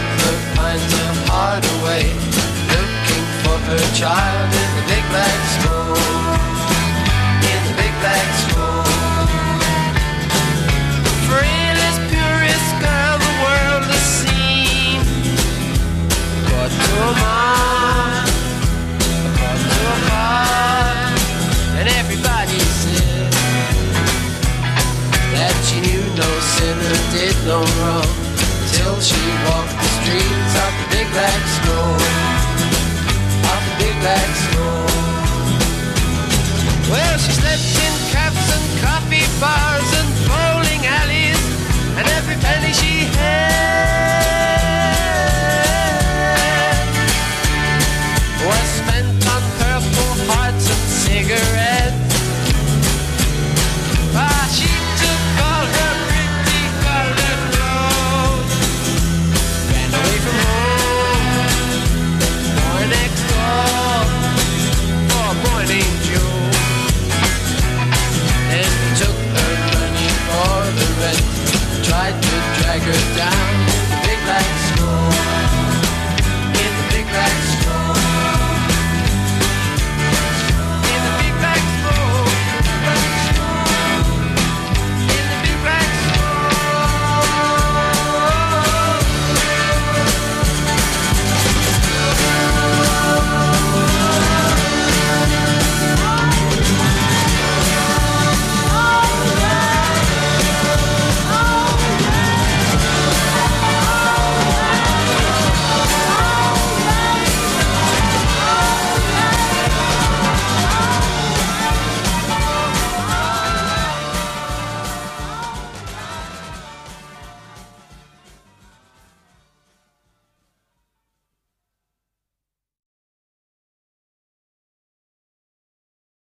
mother finds a harder way, looking for her child in the big black school. In the big black school. Frailest, purest girl the world has seen. But to a mom, but to a pop, and everybody said that she knew no sinner did no wrong till she walked the streets of the big black school. Of the big black school. Well, she slept in cabs and coffee bars.